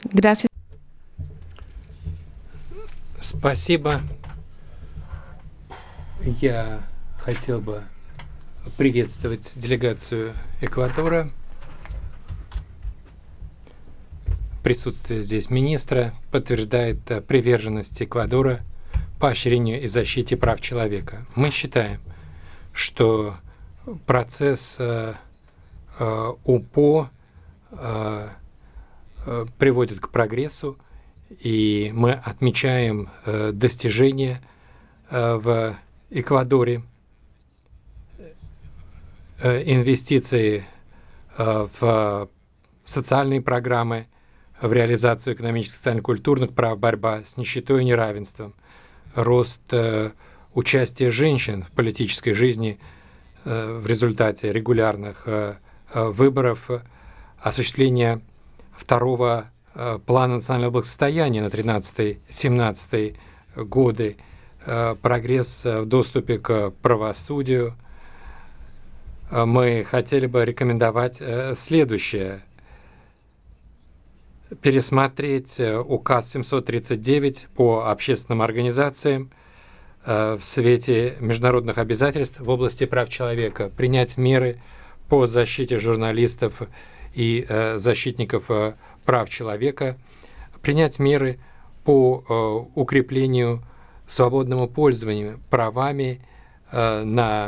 Gracias. Спасибо. Я хотел бы приветствовать делегацию Эквадора. Присутствие здесь министра подтверждает приверженность Эквадора поощрению и защите прав человека. Мы считаем, что процесс УПО приводит к прогрессу, и мы отмечаем достижения в Эквадоре, инвестиции в социальные программы, в реализацию экономических, социально-культурных прав, борьба с нищетой и неравенством, рост участия женщин в политической жизни в результате регулярных выборов, осуществление второго плана национального благосостояния на 13-17 годы, прогресс в доступе к правосудию. Мы хотели бы рекомендовать следующее. Пересмотреть указ 739 по общественным организациям в свете международных обязательств в области прав человека, принять меры по защите журналистов и защитников прав человека, принять меры по укреплению свободного пользования правами на